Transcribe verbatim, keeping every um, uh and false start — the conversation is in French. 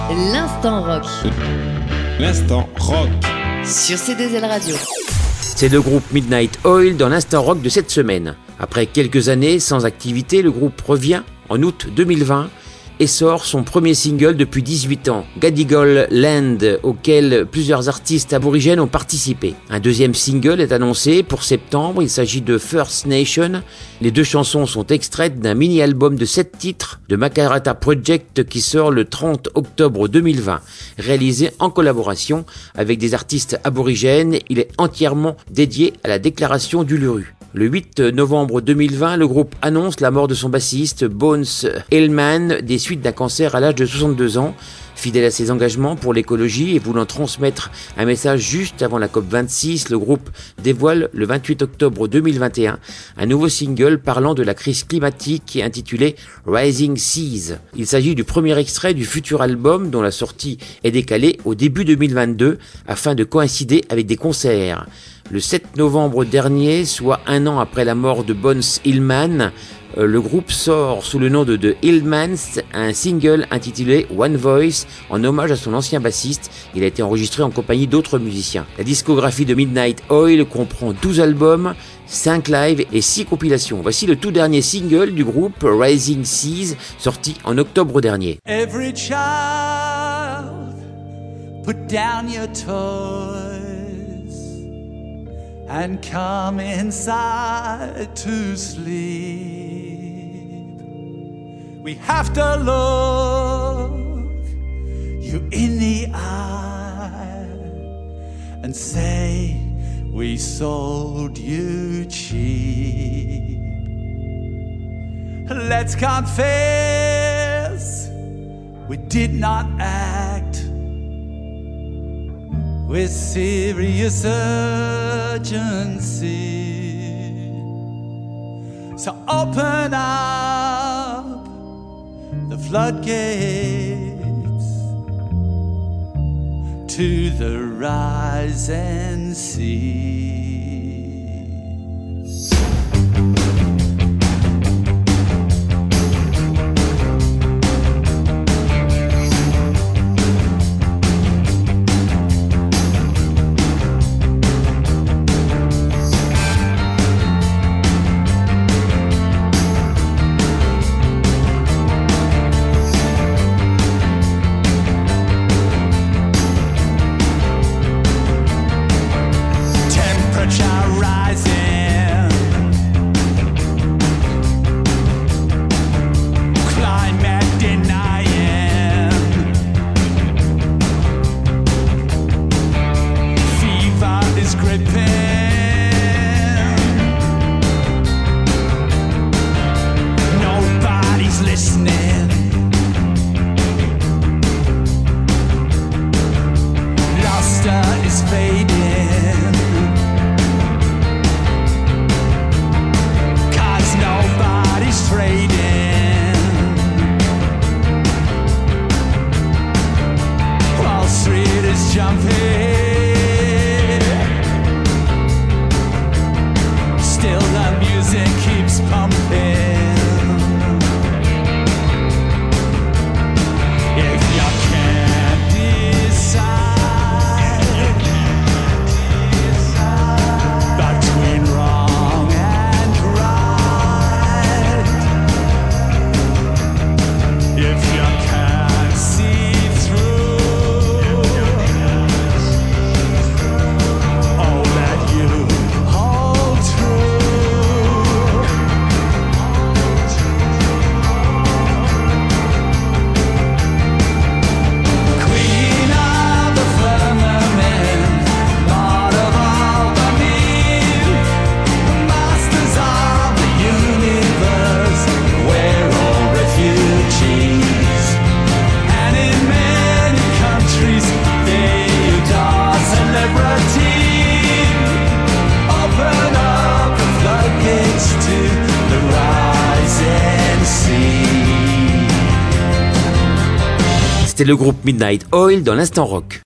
L'instant rock. L'instant rock. Sur C deux L Radio. C'est le groupe Midnight Oil dans l'instant rock de cette semaine. Après quelques années sans activité, le groupe revient en août deux mille vingt et sort son premier single depuis dix-huit ans, Gadigal Land, auquel plusieurs artistes aborigènes ont participé. Un deuxième single est annoncé pour septembre, il s'agit de First Nation. Les deux chansons sont extraites d'un mini-album de sept titres de Makarrata Project qui sort le trente octobre deux mille vingt. Réalisé en collaboration avec des artistes aborigènes, il est entièrement dédié à la déclaration d'Uluru. Le huit novembre deux mille vingt, le groupe annonce la mort de son bassiste Bones Hillman des suites d'un cancer à l'âge de soixante-deux ans. Fidèle à ses engagements pour l'écologie et voulant transmettre un message juste avant la COP vingt-six, le groupe dévoile le vingt-huit octobre deux mille vingt et un un nouveau single parlant de la crise climatique intitulé Rising Seas. Il s'agit du premier extrait du futur album dont la sortie est décalée au début deux mille vingt-deux afin de coïncider avec des concerts. Le sept novembre dernier, soit un an après la mort de Bones Hillman, le groupe sort sous le nom de The Hillmans un single intitulé One Voice en hommage à son ancien bassiste. Il a été enregistré en compagnie d'autres musiciens. La discographie de Midnight Oil comprend douze albums, cinq lives et six compilations. Voici le tout dernier single du groupe, Rising Seas, sorti en octobre dernier. Every child, put down your toys and come inside to sleep. We have to look you in the eye and say we sold you cheap. Let's confess we did not act with serious urgency. So open up the floodgates to the rising sea. Nobody's listening. Luster is fading, 'cause nobody's trading. Wall Street is jumping. Still the music keeps pumping. If you can't decide between wrong and right, if you can't see through all that you hold true, Queen of the firmament, Lord of all the mean, masters of the universe, we're all refugees, and in many countries they adore celebrity. Open up the floodgates to the rising sea. C'était le groupe Midnight Oil dans l'instant rock.